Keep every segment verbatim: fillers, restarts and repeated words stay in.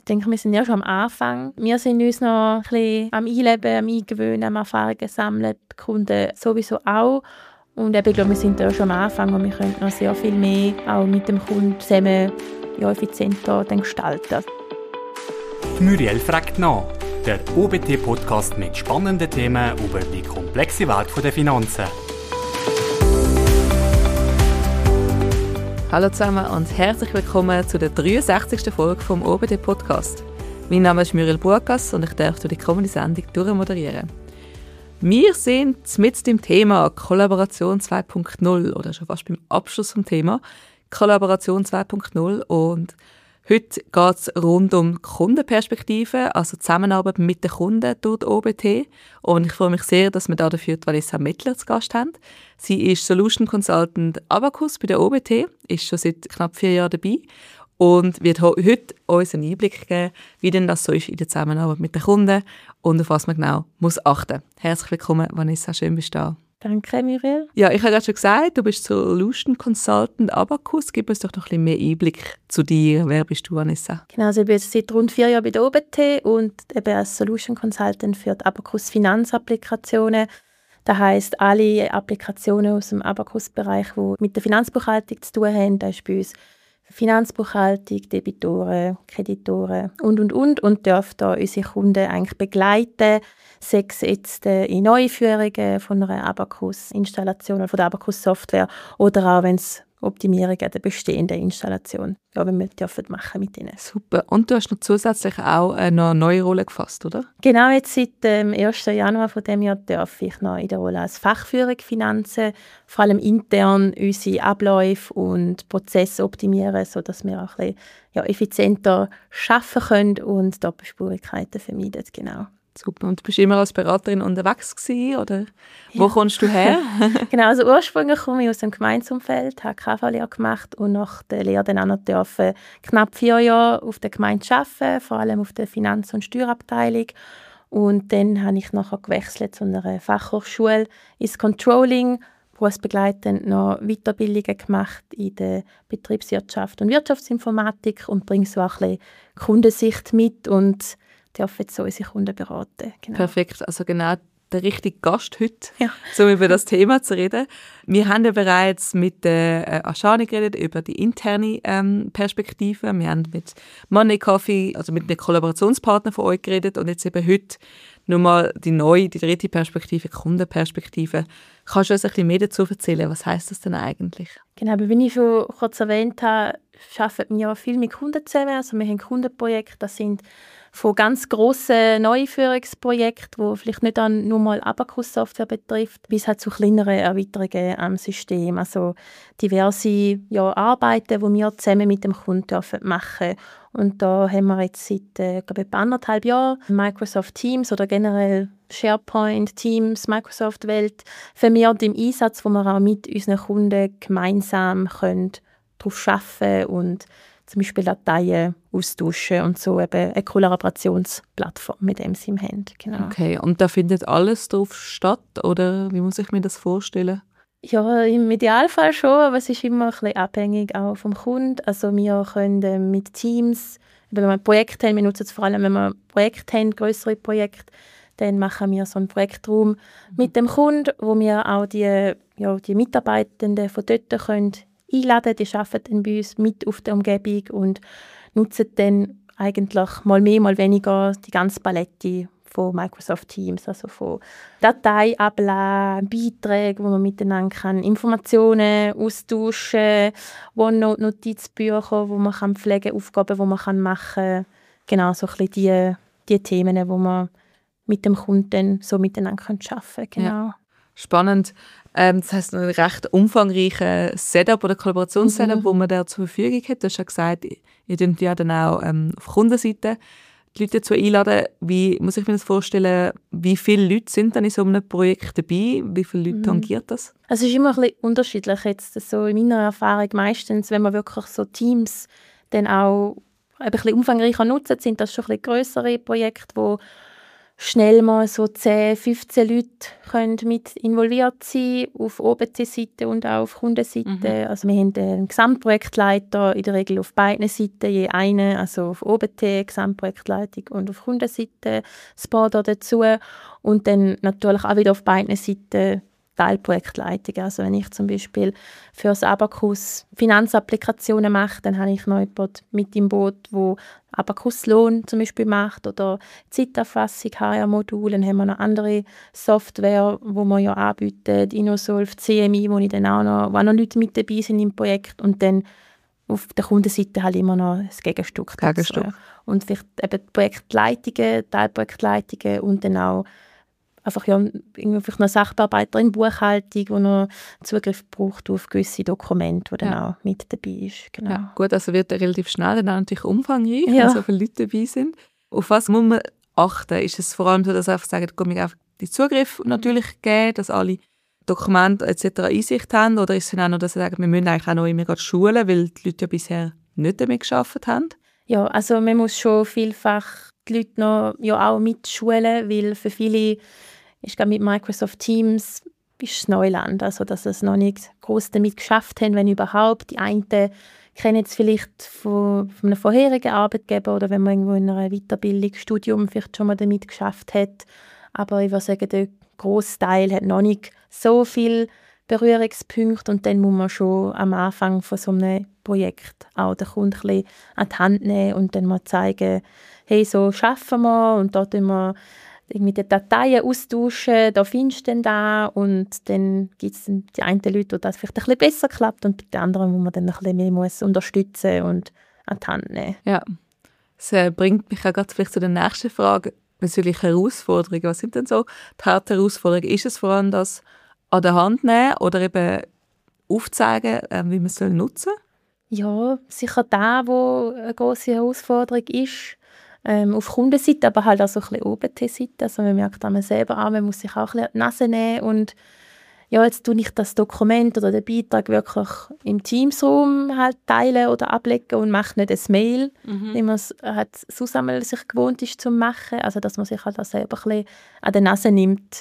denke, wir sind ja schon am Anfang. Wir sind uns noch ein bisschen am Einleben, am Eingewöhnen, am Erfahrungen sammeln, die Kunden sowieso auch. Und eben, ich glaube, wir sind ja schon am Anfang und wir können noch sehr viel mehr auch mit dem Kunden zusammen ja, effizienter dann gestalten. Muriel fragt nach. Der O B T-Podcast mit spannenden Themen über die komplexe Welt der Finanzen. Hallo zusammen und herzlich willkommen zu der dreiundsechzigsten Folge vom O B T-Podcast. Mein Name ist Muriel Burgas und ich darf die kommende Sendung durchmoderieren. Wir sind mit dem Thema Kollaboration zwei Punkt null oder schon fast beim Abschluss vom Thema Kollaboration zwei Punkt null und heute geht es rund um Kundenperspektive, also Zusammenarbeit mit den Kunden durch die O B T. Und ich freue mich sehr, dass wir da dafür die Vanessa Mettler zu Gast haben. Sie ist Solution Consultant Abacus bei der O B T, ist schon seit knapp vier Jahren dabei und wird heute uns einen Einblick geben, wie denn das so ist in der Zusammenarbeit mit den Kunden und auf was man genau muss achten. Herzlich willkommen, Vanessa, schön bist du da. Danke, Muriel. Ja, ich habe gerade schon gesagt, du bist Solution Consultant Abacus. Gib uns doch noch ein bisschen mehr Einblick zu dir. Wer bist du, Vanessa? Genau, also ich bin jetzt seit rund vier Jahren bei der O B T und eben als Solution Consultant für die Abacus Finanzapplikationen. Das heisst, alle Applikationen aus dem Abacus-Bereich, die mit der Finanzbuchhaltung zu tun haben, das ist bei uns Finanzbuchhaltung, Debitoren, Kreditoren und, und, und. Und darf da unsere Kunden eigentlich begleiten, sei es jetzt in Neuführungen von einer Abacus-Installation oder von der Abacus-Software oder auch, wenn es Optimierungen der bestehenden Installation, ja, wenn wir dürfen machen mit ihnen. Super. Und du hast noch zusätzlich auch eine neue Rolle gefasst, oder? Genau, jetzt seit dem ersten Januar von dem Jahr darf ich noch in der Rolle als Fachführung Finanzen, vor allem intern unsere Abläufe und Prozesse optimieren, sodass wir auch ein bisschen, ja, effizienter arbeiten können und Doppelspurigkeiten vermeiden. Genau. Super. Und du bist immer als Beraterin unterwegs gewesen, oder wo ja. kommst du her? Genau, also ursprünglich komme ich aus dem Gemeindeumfeld, habe K V-Lehre gemacht und nach der Lehre dann auch noch dürfen, knapp vier Jahre auf der Gemeinde arbeiten, vor allem auf der Finanz- und Steuerabteilung. Und dann habe ich nachher gewechselt zu einer Fachhochschule ins Controlling, berufsbegleitend noch Weiterbildungen gemacht in der Betriebswirtschaft und Wirtschaftsinformatik und bringe so auch ein bisschen Kundensicht mit und dürfen jetzt so unsere Kunden beraten. Genau. Perfekt, also genau der richtige Gast heute, ja. um über das Thema zu reden. Wir haben ja bereits mit der äh, Ashani geredet über die interne ähm, Perspektive. Wir haben mit Money Coffee, also mit einem Kollaborationspartner von euch geredet und jetzt eben heute nochmal die neue, die dritte Perspektive, Kundenperspektive. Kannst du uns ein bisschen mehr dazu erzählen? Was heisst das denn eigentlich? Genau, aber wie ich schon kurz erwähnt habe, arbeiten wir ja viel mit Kunden zusammen. Also wir haben Kundenprojekte, das sind von ganz grossen Neuführungsprojekten, die vielleicht nicht nur mal Abacus-Software betrifft, bis halt zu kleineren Erweiterungen am System. Also diverse ja, Arbeiten, die wir zusammen mit dem Kunden machen dürfen. Und da haben wir jetzt seit äh, glaube ich, anderthalb Jahren Microsoft Teams oder generell SharePoint, Teams, Microsoft-Welt vermehrt im Einsatz, wo wir auch mit unseren Kunden gemeinsam können darauf arbeiten und zum Beispiel Dateien austauschen und so eben eine Kollaborationsplattform mit dem sie haben. Genau. Okay, und da findet alles drauf statt, oder wie muss ich mir das vorstellen? Ja, im Idealfall schon, aber es ist immer ein bisschen abhängig auch vom Kunden. Also wir können äh, mit Teams, wenn wir ein Projekt haben, wir nutzen es vor allem, wenn wir ein Projekt haben, größere Projekte, dann machen wir so einen Projektraum mhm. mit dem Kunden, wo wir auch die, ja, die Mitarbeitenden von dort können einladen, die arbeiten dann bei uns mit auf der Umgebung und nutzen dann eigentlich mal mehr, mal weniger die ganze Palette von Microsoft Teams, also von Dateiablagen, Beiträgen, wo man miteinander kann, Informationen austauschen, OneNote, Notizbücher, wo man kann pflegen, Aufgaben, wo man kann machen, genau so ein bisschen die, die Themen, wo man mit dem Kunden so miteinander arbeiten kann. Genau. Ja. Spannend. Ähm, das heisst, ein recht umfangreiches Setup oder Kollaborationssetup, mhm. wo man da zur Verfügung hat. Du hast ja gesagt, ihr könnt ja dann auch ähm, auf Kundenseite die Leute dazu einladen. Wie muss ich mir das vorstellen, wie viele Leute sind dann in so einem Projekt dabei? Wie viele Leute mhm. tangiert das? Also es ist immer ein bisschen unterschiedlich. Jetzt so in meiner Erfahrung meistens, wenn man wirklich so Teams dann auch ein bisschen umfangreicher nutzen, sind das schon ein bisschen grössere Projekte, wo schnell mal so zehn, fünfzehn Leute können mit involviert sein, auf O B T-Seite und auch auf Kundenseite. Mhm. Also wir haben einen Gesamtprojektleiter, in der Regel auf beiden Seiten je einen, also auf O B T, Gesamtprojektleitung und auf Kundenseite das Board dazu. Und dann natürlich auch wieder auf beiden Seiten Teilprojektleitung. Also wenn ich zum Beispiel für das Abacus Finanzapplikationen mache, dann habe ich noch jemanden mit im Boot, der Abacus Lohn zum Beispiel macht oder Zeiterfassung, H R-Module. Dann haben wir noch andere Software, die wir ja anbieten, InnoSolve, C M I, wo ich dann auch noch, wo auch noch Leute mit dabei sind im Projekt. Und dann auf der Kundenseite halt immer noch das Gegenstück. Gegenstück. Dazu. Und vielleicht eben die Projektleitungen, Teilprojektleitungen und dann auch einfach ja, irgendwie vielleicht noch Sachbearbeiter in Buchhaltung, die noch Zugriff braucht auf gewisse Dokumente, die dann ja. auch mit dabei ist. Genau. Ja, gut, also wird er relativ schnell dann auch natürlich umfangreich, ja. wenn so viele Leute dabei sind. Auf was muss man achten? Ist es vor allem so, dass einfach sagen, komm, ich einfach die Zugriff natürlich geben, dass alle Dokumente et cetera Einsicht haben? Oder ist es dann auch noch, dass sie sagen, wir müssen eigentlich auch noch immer gerade schulen, weil die Leute ja bisher nicht damit gearbeitet haben? Ja, also man muss schon vielfach die Leute noch ja auch mitschulen, weil für viele ist gerade mit Microsoft Teams ist es Neuland, also dass es noch nicht groß damit geschafft haben, wenn überhaupt. Die einen kennen es vielleicht von, von einem vorherigen Arbeitgeber oder wenn man irgendwo in einer Weiterbildung, Studium vielleicht schon mal damit geschafft hat. Aber ich würde sagen, der Großteil hat noch nicht so viel Berührungspunkte und dann muss man schon am Anfang von so einem Projekt auch den Kunden ein bisschen an die Hand nehmen und dann mal zeigen, hey, so schaffen wir und da tun wir irgendwie die Dateien austauschen, da findest du dann da und dann gibt es die einen Leute, wo das vielleicht ein bisschen besser klappt und die anderen, wo man dann ein bisschen mehr muss unterstützen und an die Hand nehmen. Ja, das äh, bringt mich auch gerade vielleicht zu der nächsten Frage bezüglich Herausforderungen. Was sind denn so die Hauptherausforderungen? Ist es vor allem das an der Hand nehmen oder eben aufzeigen, äh, wie man es nutzen soll? Ja, sicher da, wo eine grosse Herausforderung ist. Ähm, auf Kundenseite, aber halt auch so ein bisschen O B T-Seite. Also man merkt man selber an, man muss sich auch ein bisschen an die Nase nehmen und ja, jetzt tue ich das Dokument oder den Beitrag wirklich im Teams-Raum halt teilen oder ablegen und mache nicht ein Mail, mhm. wie man es halt sonst einmal sich gewohnt ist zu machen. Also dass man sich halt auch selber ein bisschen an die Nase nimmt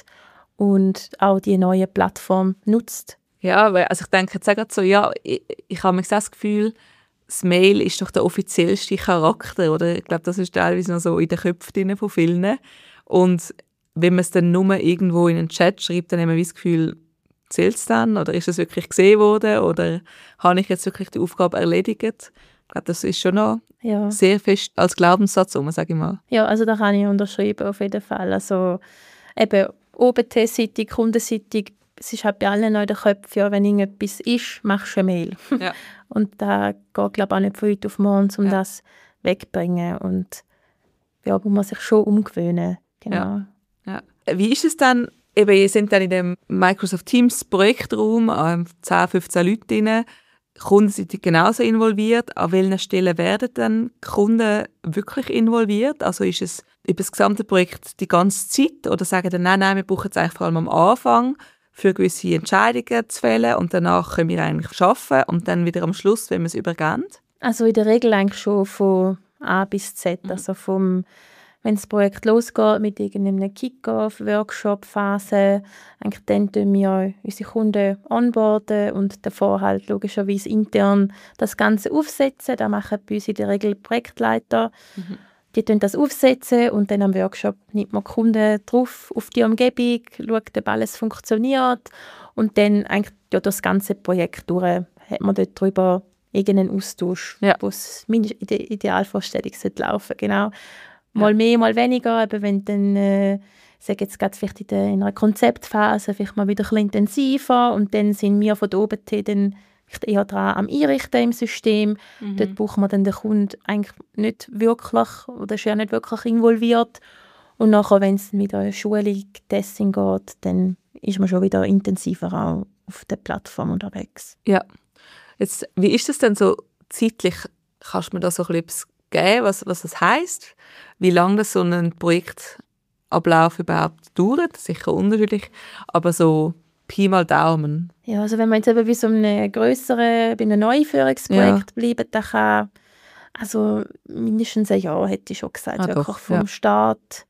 und auch die neue Plattform nutzt. Ja, weil, also ich denke jetzt auch so, ja, ich, ich habe mir das Gefühl, das Mail ist doch der offiziellste Charakter, oder? Ich glaube, das ist teilweise noch so in den Köpfen von vielen. Und wenn man es dann nur irgendwo in einen Chat schreibt, dann haben wir das Gefühl, zählt es dann? Oder ist es wirklich gesehen worden? Oder habe ich jetzt wirklich die Aufgabe erledigt? Ich glaube, das ist schon noch ja. sehr fest als Glaubenssatz, sage ich mal. Ja, also da kann ich unterschreiben, auf jeden Fall. Also eben O B T-Seite, Kundenseite, es ist halt bei allen noch in den Köpfen, ja, wenn irgendetwas ist, machst du eine Mail. Ja. Und da geht, glaube ich, auch nicht von heute auf morgen, um ja. das wegzubringen. Und ja, muss man sich schon umgewöhnen. Genau. Ja. Ja. Wie ist es dann, eben, ihr seid dann in dem Microsoft Teams Projektraum, ähm, zehn, fünfzehn Leute drin, Kunden sind genauso involviert. An welchen Stellen werden dann die Kunden wirklich involviert? Also ist es über das gesamte Projekt die ganze Zeit oder sagen dann, nein, nein, wir brauchen es eigentlich vor allem am Anfang, für gewisse Entscheidungen zu fällen und danach können wir eigentlich arbeiten und dann wieder am Schluss, wenn wir es übergeben? Also in der Regel eigentlich schon von A bis Z, mhm. also vom, wenn das Projekt losgeht mit irgendeiner Kick-Off, Workshop-Phase, eigentlich dann tun wir unsere Kunden onboarden und davor halt logischerweise intern das Ganze aufsetzen. Da machen bei uns in der Regel Projektleiter. Mhm. Die tun das aufsetzen und dann am Workshop nimmt man die Kunden drauf auf die Umgebung, schaut, ob alles funktioniert und dann eigentlich ja, das ganze Projekt durch hat man dort drüber irgendeinen Austausch, ja. wo es in der Idealvorstellung laufen sollte. Genau. Mal ja. mehr, mal weniger, aber wenn dann, äh, sage jetzt gerade vielleicht in, der, in einer Konzeptphase vielleicht mal wieder ein bisschen intensiver und dann sind wir von der O B T dann eher dran am Einrichten im System. Mhm. Dort braucht man dann den Kunden eigentlich nicht wirklich oder ist ja nicht wirklich involviert. Und nachher, wenn es wieder in Schulung, Testing geht, dann ist man schon wieder intensiver auch auf der Plattform unterwegs. Ja. Jetzt, wie ist das denn so zeitlich? Kannst du mir da so etwas geben, was, was das heisst? Wie lange das so ein Projektablauf überhaupt dauert? Sicher unterschiedlich, aber so Pi mal Daumen. Ja, also wenn man jetzt eben bei so einem grösseren, bei einem Neuführungsprojekt ja. bleibt, dann kann also mindestens ein Jahr, hätte ich schon gesagt, ah, wirklich doch, vom ja. Start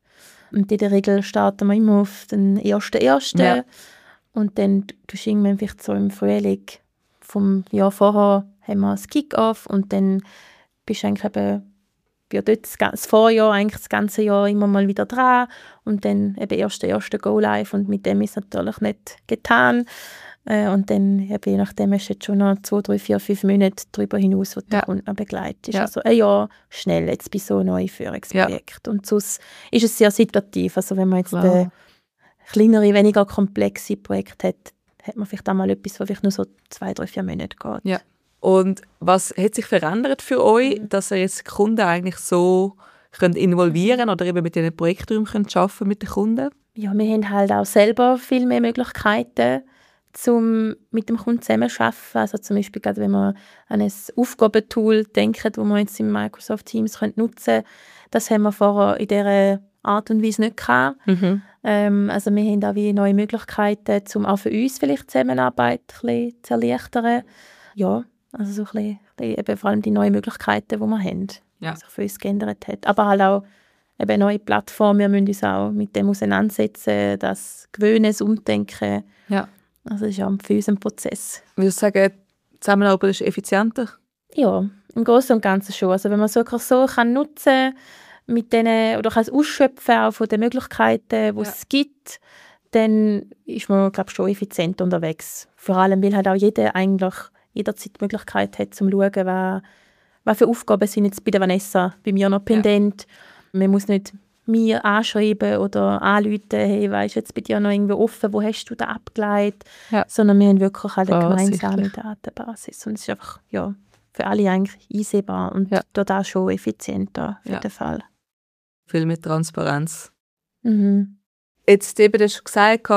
Und in der Regel starten wir immer auf den ersten ersten Ja. Und dann tust du irgendwann vielleicht so im Frühling vom Jahr vorher haben wir das Kick-Off und dann bist du eigentlich eben ja, dort das, das Vorjahr, eigentlich das ganze Jahr immer mal wieder dran und dann eben erste erste Go-Live und mit dem ist es natürlich nicht getan. Äh, und dann, eben, je nachdem, hast du jetzt schon noch zwei, drei, vier, fünf Monate darüber hinaus, wo du Ja. den Kunden noch begleitest. Ja. Also ein Jahr schnell jetzt bei so einem Einführungsprojekt. Und sonst ist es sehr situativ. Also wenn man jetzt Wow. äh, kleinere, weniger komplexe Projekte hat, hat man vielleicht auch mal etwas, was vielleicht nur so zwei, drei, vier Monate geht. Ja. Und was hat sich verändert für euch, dass ihr jetzt die Kunden eigentlich so könnt involvieren oder eben mit diesen Projekträumen könnt arbeiten mit den Kunden? Ja, wir haben halt auch selber viel mehr Möglichkeiten, um mit dem Kunden zusammenzuarbeiten. Also zum Beispiel, gerade wenn wir an ein Aufgabentool denken, das wir jetzt in Microsoft Teams nutzen können, das haben wir vorher in dieser Art und Weise nicht gehabt. Mhm. Ähm, also wir haben auch wie neue Möglichkeiten, um auch für uns vielleicht die Zusammenarbeit ein bisschen zu erleichtern. Ja, also so ein bisschen, eben vor allem die neuen Möglichkeiten, die wir haben, Ja. die sich für uns geändert hat. Aber halt auch eben neue Plattformen, wir müssen uns auch mit dem auseinandersetzen, das Gewöhnen, das Umdenken. Ja. Also das ist auch für uns ein Prozess. Würdest du sagen, die Zusammenarbeit ist effizienter? Ja, im Großen und Ganzen schon. Also wenn man es wirklich so kann nutzen mit denen, oder kann es ausschöpfen auch von den Möglichkeiten, die Ja. es gibt, dann ist man, glaube ich, schon effizient unterwegs. Vor allem, weil halt auch jeder eigentlich jederzeit die Möglichkeit hat, zum zu schauen, was, was für Aufgaben sind jetzt bei der Vanessa, bei mir noch pendent. Ja. Man muss nicht mir anschreiben oder anrufen, hey, was ist jetzt bei dir noch irgendwie offen, wo hast du da abgeleitet? Ja. Sondern wir haben wirklich halt eine Oh, gemeinsame sicherlich. Datenbasis. Und es ist einfach, ja, für alle eigentlich einsehbar und Ja. dort auch schon effizienter, auf Ja. jeden Fall. Viel mit Transparenz. Mhm. Jetzt eben, du hast schon gesagt,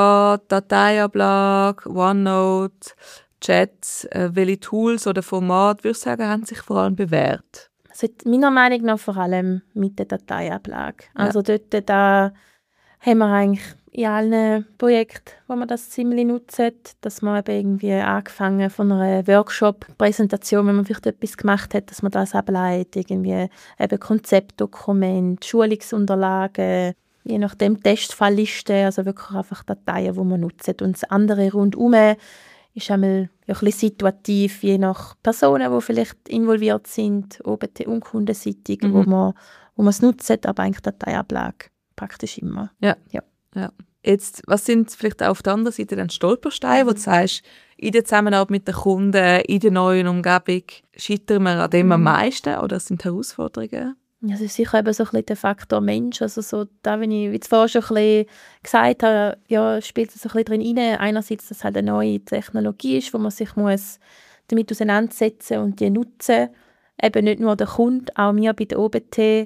Dateiablage, OneNote, Chat, äh, welche Tools oder Formate, würdest du sagen, haben sich vor allem bewährt? Also meiner Meinung nach vor allem mit der Dateiablage. Ja. Also dort da haben wir eigentlich in allen Projekten, wo wir das ziemlich nutzen, dass man eben irgendwie angefangen von einer Workshop-Präsentation, wenn man vielleicht etwas gemacht hat, dass man das ableitet, irgendwie eben Konzeptdokument, Schulungsunterlagen, je nachdem Testfalllisten, also wirklich einfach Dateien, die man nutzt. Und das andere rundherum ist einmal ja, ein bisschen situativ, je nach Personen, die vielleicht involviert sind, O B T- und kundenseitig, Mhm. wo man wo man es nutzt, aber eigentlich Dateiablage praktisch immer. Ja. Ja. Ja. Jetzt, was sind vielleicht auch auf der anderen Seite dann Stolpersteine, wo du sagst, in der Zusammenarbeit mit den Kunden, in der neuen Umgebung, scheitern wir an dem am meisten oder was sind die Herausforderungen? Ja, es ist sicher eben so ein bisschen der Faktor Mensch. Also so, da, wie ich wie ich vorher schon ein bisschen gesagt habe, ja, spielt es so ein bisschen drin rein. Einerseits, dass es halt eine neue Technologie ist, wo man sich muss damit auseinandersetzen und die nutzen. Eben nicht nur der Kunde, auch wir bei der O B T.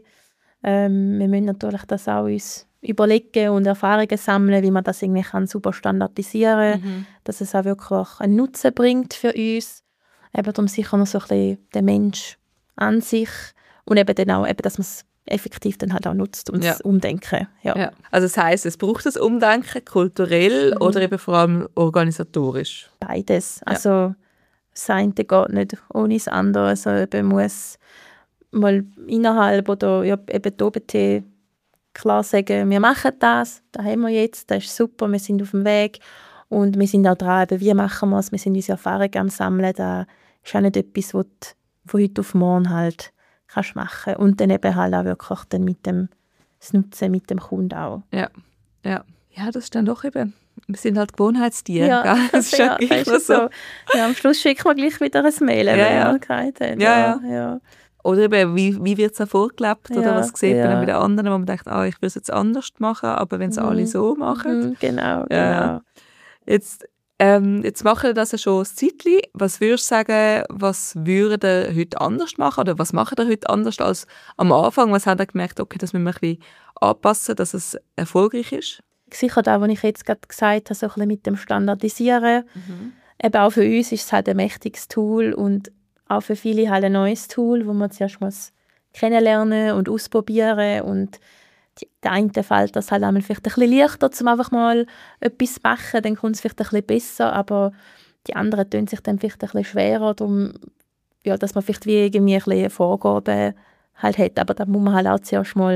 Ähm, wir müssen natürlich das auch uns überlegen und Erfahrungen sammeln, wie man das irgendwie kann super standardisieren kann, Mhm. dass es auch wirklich einen Nutzen bringt für uns. Eben darum sicher noch so ein bisschen der Mensch an sich und eben dann auch, eben, dass man es effektiv dann halt auch nutzt und Ja. das Umdenken. Ja. Ja. Also das heisst, es braucht das Umdenken, kulturell Mhm. oder eben vor allem organisatorisch? Beides. Also das eine geht nicht ohne das andere. Also eben muss mal innerhalb oder ja, eben die O B T klar sagen, wir machen das, das haben wir jetzt, das ist super, wir sind auf dem Weg und wir sind auch dran, eben, wie machen wir es, wir sind unsere Erfahrungen am Sammeln, das ist auch nicht etwas, was du von heute auf morgen halt kannst machen und dann eben halt auch wirklich dann mit dem das Nutzen mit dem Kunden auch. Ja. Ja. Ja, das ist dann doch eben, wir sind halt Gewohnheitstiere, Ja, gell? Das ist ja, ja, gleich ist noch es so. so. Ja, am Schluss schicken wir gleich wieder ein Mail, wenn Ja, ja. wir keinen haben. Ja, ja. ja. Oder eben, wie, wie wird es auch vorgelebt oder Ja, was sieht man ja. dann bei den anderen, wo man denkt, ah, ich will es jetzt anders machen, aber wenn es Mhm. alle so machen. Mhm, genau, Ja. genau. Jetzt, ähm, jetzt machen wir das ja schon ein Zeitchen. Was würdest du sagen, was würdet ihr heute anders machen oder was macht ihr heute anders als am Anfang? Was habt ihr gemerkt, okay, das müssen wir ein bisschen anpassen, dass es erfolgreich ist? Sicher das, was ich jetzt gerade gesagt habe, so ein bisschen mit dem Standardisieren. Eben auch für uns ist es halt ein mächtiges Tool und auch für viele halt ein neues Tool, wo man zuerst muss kennenlernen und ausprobieren und die, der eine fällt das halt einmal vielleicht ein bisschen leichter, um einfach mal etwas zu machen, dann kommt es vielleicht ein bisschen besser, aber die anderen tun sich dann vielleicht ein bisschen schwerer, darum, ja, dass man vielleicht wie irgendwie ein bisschen Vorgaben halt hat, aber da muss man halt auch zuerst mal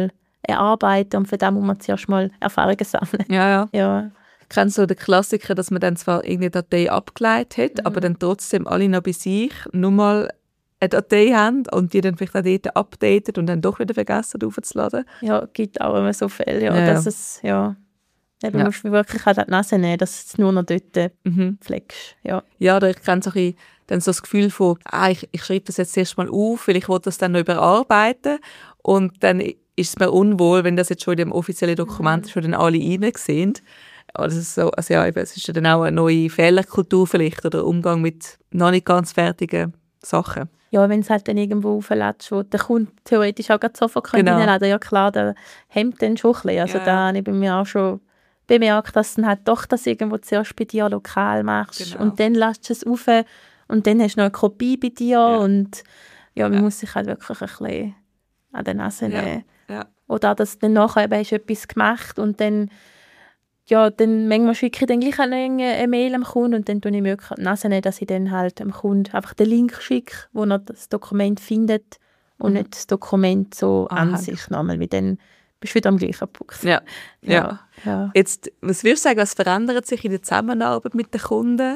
erarbeiten und für das muss man zuerst mal Erfahrungen sammeln. Ja, ja. Ja. Ich kenne so den Klassiker, dass man dann zwar irgendeine Datei abgeleitet hat, mhm. aber dann trotzdem alle noch bei sich nur mal eine Datei haben und die dann vielleicht auch dort updatet und dann doch wieder vergessen aufzuladen. Ja, es gibt auch immer so Fälle, ja, ja, dass ja. es, ja, eben ja. musst du wirklich an die Nase nehmen, dass du es nur noch dort mhm. pflegst. Ja, ja oder ich kenne so ein bisschen dann so das Gefühl von, ah, ich, ich schreibe das jetzt erst mal auf, weil ich will das dann noch überarbeiten und dann ist es mir unwohl, wenn das jetzt schon in dem offiziellen Dokument mhm. schon dann alle reinsehen. Also, es ist so, also ja, es ist dann auch eine neue Fehlerkultur vielleicht oder Umgang mit noch nicht ganz fertigen Sachen. Ja, wenn es halt dann irgendwo auflädst, wo der Kunde theoretisch auch gerade sofort genau. reinladen kann, ja klar, der hemmt dann schon ein bisschen. Also ja. da habe ich bei mir auch schon bemerkt, dass du dann halt doch das irgendwo zuerst bei dir lokal machst genau. und dann lässt du es rauf und dann hast du noch eine Kopie bei dir ja. und ja, man ja. muss sich halt wirklich ein bisschen an der Nase nehmen. Ja. Ja. Oder dass dann nachher eben hast du etwas gemacht und dann ja, dann manchmal schicke ich dann gleich eine, eine Mail am Kunden und dann tue ich mir wirklich die Nase nehmen, dass ich dann halt dem Kunden einfach den Link schicke, wo er das Dokument findet und mhm. nicht das Dokument so Aha. an sich nochmal, weil dann bist du wieder am gleichen Punkt. Ja. Ja. Ja. Ja. Jetzt, was würdest du sagen, was verändert sich in der Zusammenarbeit mit den Kunden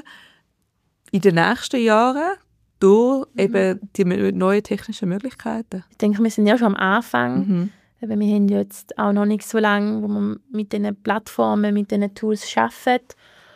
in den nächsten Jahren durch mhm. eben die neuen technischen Möglichkeiten? Ich denke, wir sind ja schon am Anfang. Mhm. Wir haben jetzt auch noch nicht so lange, wo wir mit diesen Plattformen, mit diesen Tools arbeiten.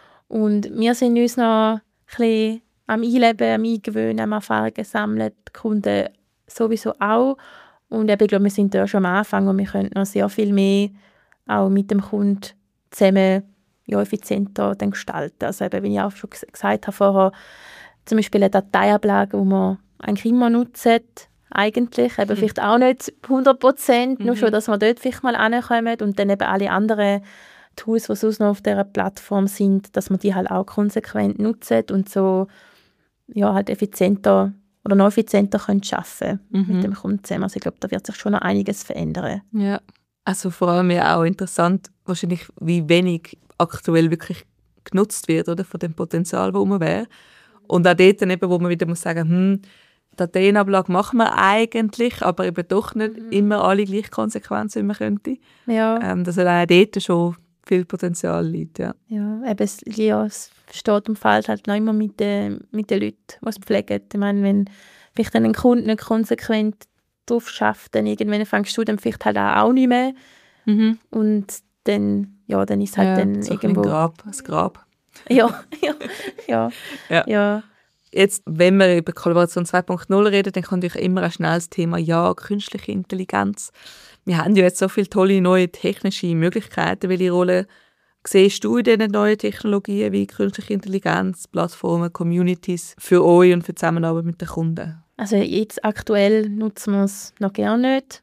Und wir sind uns noch ein bisschen am Einleben, am Eingewöhnen, am Erfahrungen sammeln, die Kunden sowieso auch. Und eben, ich glaube, wir sind da schon am Anfang und wir können noch sehr viel mehr auch mit dem Kunden zusammen ja, effizienter dann gestalten. Also eben, wie ich auch schon gesagt habe vorher, zum Beispiel eine Dateiablage, die wir eigentlich immer nutzen, eigentlich, eben mhm. vielleicht auch nicht hundert Prozent, mhm. nur schon, dass wir dort vielleicht mal ankommen und dann eben alle anderen Tools, die sonst noch auf dieser Plattform sind, dass wir die halt auch konsequent nutzen und so ja, halt effizienter oder noch effizienter können arbeiten mhm. mit dem Kunden zusammen. Also ich glaube, da wird sich schon noch einiges verändern. Ja, also vor allem ja auch interessant, wahrscheinlich wie wenig aktuell wirklich genutzt wird, oder, von dem Potenzial, das rum wäre. Und auch dort dann eben, wo man wieder muss sagen, hm, Dateiablage machen wir eigentlich, aber eben doch nicht mhm. immer alle gleich konsequent, wie man könnte. Ja. Ähm, dass auch dort schon viel Potenzial liegt. Ja, ja eben, es, ja, es steht und fällt halt noch immer mit den, mit den Leuten, die es pflegen. Ich meine, wenn vielleicht ein Kunde nicht konsequent drauf schafft, dann irgendwann fängst du dann vielleicht halt auch nicht mehr. Mhm. Und dann, ja, dann ist halt ja, dann so irgendwo... ein Grab, das Grab. ja, ja, ja, ja. ja. Jetzt, wenn wir über Kollaboration zwei Punkt null reden, dann kommt natürlich immer ein schnelles Thema, ja, künstliche Intelligenz. Wir haben ja jetzt so viele tolle neue technische Möglichkeiten. Welche Rolle siehst du in diesen neuen Technologien wie künstliche Intelligenz, Plattformen, Communities für euch und für die Zusammenarbeit mit den Kunden? Also jetzt aktuell nutzen wir es noch gar nicht.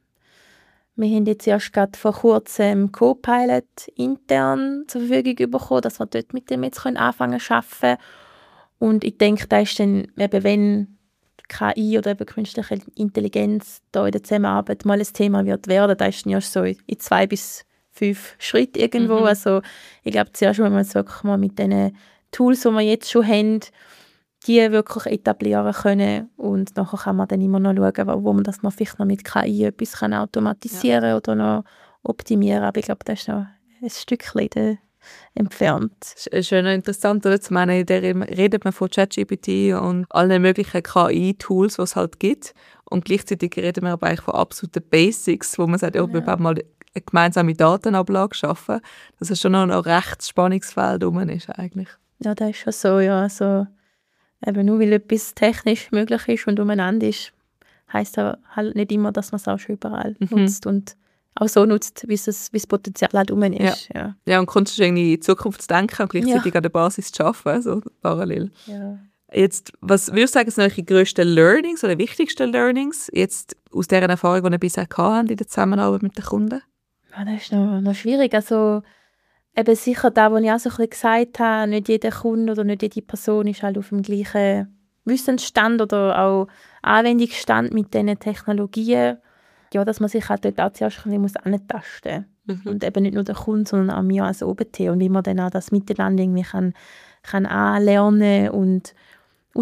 Wir haben jetzt erst gerade vor kurzem Copilot intern zur Verfügung bekommen, dass wir dort mit dem jetzt anfangen zu arbeiten. Und ich denke, da ist dann, eben, wenn K I oder eben künstliche Intelligenz da in der Zusammenarbeit mal ein Thema wird werden, da ist dann erst so in zwei bis fünf Schritte irgendwo. Mhm. Also ich glaube, zuerst wollen wir jetzt wirklich mal mit den Tools, die wir jetzt schon haben, die wirklich etablieren können und nachher kann man dann immer noch schauen, wo man das noch vielleicht noch mit K I etwas kann automatisieren ja. oder noch optimieren. Aber ich glaube, das ist noch ein Stückchen entfernt. Das ist schon interessant, oder? Zu meinen, da redet man von ChatGPT und allen möglichen K I-Tools, die es halt gibt. Und gleichzeitig reden wir aber eigentlich von absoluten Basics, wo man sagt, ja, wir ja. mal eine gemeinsame Datenablage schaffen, dass es schon noch ein recht Spannungsfeld rum ist eigentlich. Ja, das ist schon so, ja. Also, eben nur weil etwas technisch möglich ist und umeinander ist, heisst das halt nicht immer, dass man es auch schon überall mhm. nutzt und auch so nutzt, wie es wie das Potenzial halt rum ist. Ja. Ja. ja, und kannst du irgendwie in die Zukunft zu denken und gleichzeitig ja. an der Basis zu arbeiten, so parallel. Ja. Jetzt, was würdest du sagen, sind eure grössten Learnings oder wichtigsten Learnings jetzt aus dieser Erfahrung, die ihr bisher habt in der Zusammenarbeit mit den Kunden? Ja, das ist noch, noch schwierig. Also eben sicher das, was ich auch so ein bisschen gesagt habe, nicht jeder Kunde oder nicht jede Person ist halt auf dem gleichen Wissensstand oder auch Anwendungsstand mit diesen Technologien. Ja, dass man sich halt dort auch zuerst ein bisschen antasten muss. Mhm. Und eben nicht nur der Kunde, sondern auch wir als O B T. Und wie man dann auch das miteinander irgendwie kann, kann anlernen und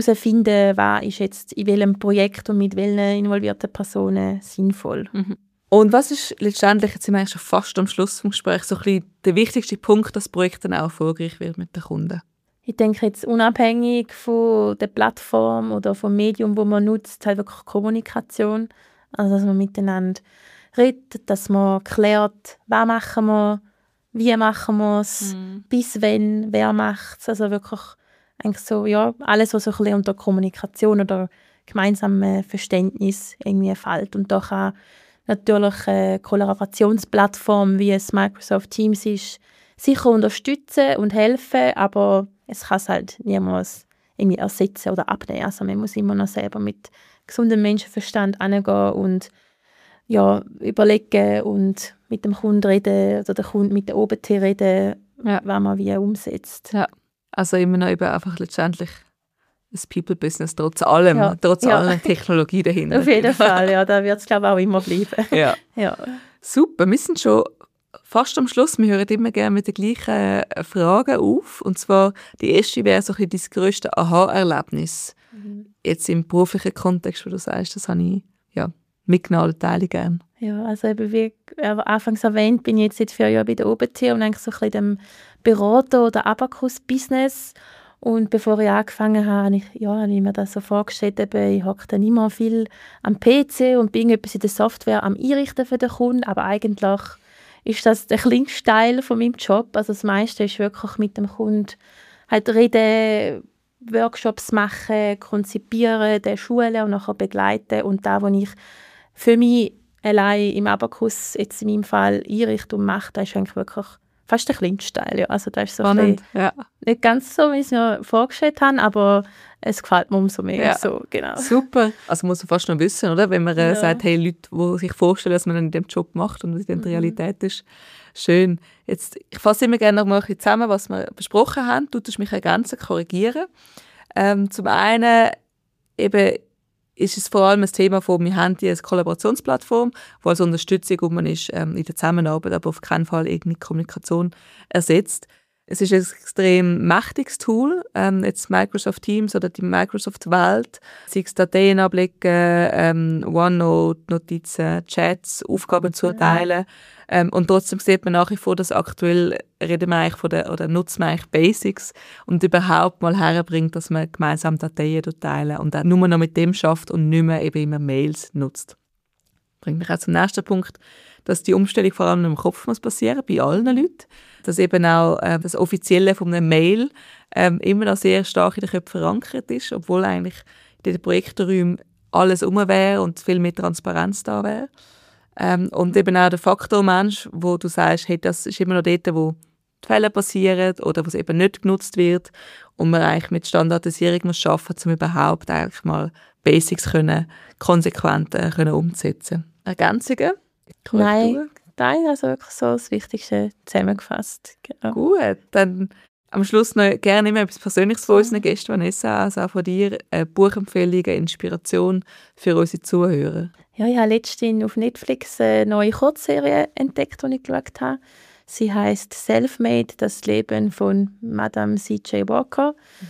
herausfinden, was ist jetzt in welchem Projekt und mit welchen involvierten Personen sinnvoll. Mhm. Und was ist letztendlich, jetzt sind wir eigentlich schon fast am Schluss des Gesprächs, so ein bisschen der wichtigste Punkt, dass das Projekt dann auch erfolgreich wird mit den Kunden? Ich denke jetzt unabhängig von der Plattform oder vom Medium, wo man nutzt, halt wirklich Kommunikation. Also dass man miteinander redet, dass man klärt, was machen wir, wie machen wir es, mhm. bis wann, wer macht es. Also wirklich eigentlich so, ja, alles, was so ein bisschen unter Kommunikation oder gemeinsamem Verständnis irgendwie fällt. Und da kann natürlich eine Kollaborationsplattform, wie es Microsoft Teams ist, sicher unterstützen und helfen, aber es kann es halt niemals irgendwie ersetzen oder abnehmen. Also man muss immer noch selber mit gesundem Menschenverstand angehen und ja, überlegen und mit dem Kunden reden oder der Kunde mit der O B T reden, ja. was man wie umsetzt. Ja, also immer noch eben einfach letztendlich das People-Business, trotz allem, ja. trotz ja. aller Technologie dahinter. Auf jeden Fall, ja, da wird es glaube ich auch immer bleiben. Ja. ja. Super, wir sind schon fast am Schluss. Wir hören immer gerne mit den gleichen Fragen auf. Und zwar, die erste wäre so ein bisschen dein grösstes Aha-Erlebnis. Mhm. Jetzt im beruflichen Kontext, wo du sagst, das habe ich ja, mitgenommen, teile ich gerne. Ja, also eben wie anfangs erwähnt, bin ich jetzt seit vier Jahren bei der O B T und eigentlich so ein bisschen dem Berater- oder Abacus-Business. Und bevor ich angefangen habe, habe ich, ja, habe ich mir das so vorgestellt, eben, ich hocke dann immer viel am P C und bin etwas in der Software am Einrichten für den Kunden, aber eigentlich ist das der kleinste Teil von meinem Job. Also das meiste ist wirklich mit dem Kunden halt reden, Workshops machen, konzipieren, den schulen und nachher begleiten. Und da, wo ich für mich allein im Abacus jetzt in meinem Fall einrichte und mache, das ist eigentlich wirklich fast der kleinste Teil. Ja. Also das ist so ein ja. nicht ganz so, wie ich es mir vorgestellt habe, aber es gefällt mir umso mehr. Ja. So, genau. Super. Also muss man fast noch wissen, oder? Wenn man äh, ja. sagt, hey, Leute, die sich vorstellen, dass man in dem Job macht und was dann die mhm. Realität ist. Schön. Jetzt, ich fasse immer gerne noch mal ein bisschen zusammen, was wir besprochen haben. Du tust mich ergänzen, korrigieren. Ähm, zum einen eben ist es vor allem ein Thema von, wir haben diese Kollaborationsplattform, die als Unterstützung um ist, ähm, in der Zusammenarbeit, aber auf keinen Fall irgendeine Kommunikation ersetzt. Es ist ein extrem mächtiges Tool, ähm, jetzt Microsoft Teams oder die Microsoft-Welt, sei es Dateien ablegen, ähm, OneNote, Notizen, Chats, Aufgaben zuteilen. Ähm, und trotzdem sieht man nach wie vor, dass aktuell reden wir eigentlich von der, oder nutzen wir eigentlich Basics und überhaupt mal herbringt, dass man gemeinsam Dateien teilen und auch nur noch mit dem schafft und nicht mehr eben immer Mails nutzt. Bringt mich auch zum nächsten Punkt, dass die Umstellung vor allem im Kopf muss passieren, bei allen Leuten. Dass eben auch äh, das Offizielle von einem Mail ähm, immer noch sehr stark in den Köpfen verankert ist, obwohl eigentlich in den Projekträumen alles rum wäre und viel mehr Transparenz da wäre. Ähm, und eben auch der Faktor Mensch, wo du sagst, hey, das ist immer noch dort, wo die Fälle passieren oder wo es eben nicht genutzt wird und man eigentlich mit Standardisierung muss arbeiten, um überhaupt eigentlich mal Basics können, konsequent äh, können umzusetzen. Ergänzungen? Nein, nein, also wirklich so das Wichtigste zusammengefasst. Genau. Gut, dann am Schluss noch gerne immer etwas Persönliches von unseren Gästen, Vanessa, also auch von dir, eine Buchempfehlung, eine Inspiration für unsere Zuhörer. Ja, ich habe letztens auf Netflix eine neue Kurzserie entdeckt, die ich geschaut habe. Sie heisst «Self-Made, das Leben von Madame C J Walker». Mhm.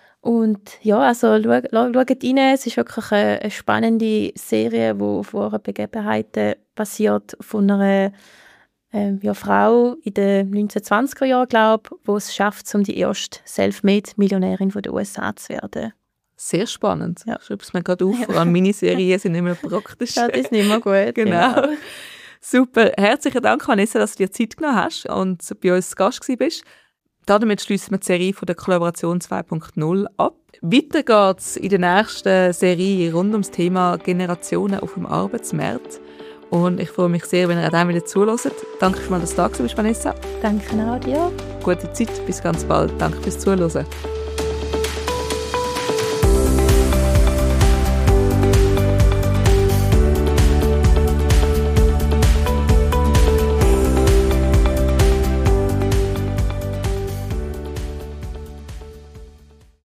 Und ja, also schaut rein, es ist wirklich eine, eine spannende Serie, die auf wahren Begebenheiten basiert, von einer äh, ja, Frau in den neunzehnhundertzwanziger Jahren, glaube ich, die es schafft, um die erste Self-Made-Millionärin der U S A zu werden. Sehr spannend. Ja. Ich schreibe es mir gerade auf. Vor allem Miniserien sind nicht mehr praktisch. Ja, das ist nicht mehr gut. Genau. genau. Super. Herzlichen Dank, Vanessa, dass du dir Zeit genommen hast und bei uns Gast bist. Damit schließen wir die Serie von der Kollaboration zwei Punkt null ab. Weiter geht es in der nächsten Serie rund ums Thema Generationen auf dem Arbeitsmarkt. Und ich freue mich sehr, wenn ihr auch dann wieder zuhört. Danke schon mal, dass du da bist, Vanessa. Danke auch dir. Gute Zeit, bis ganz bald. Danke fürs Zuhören.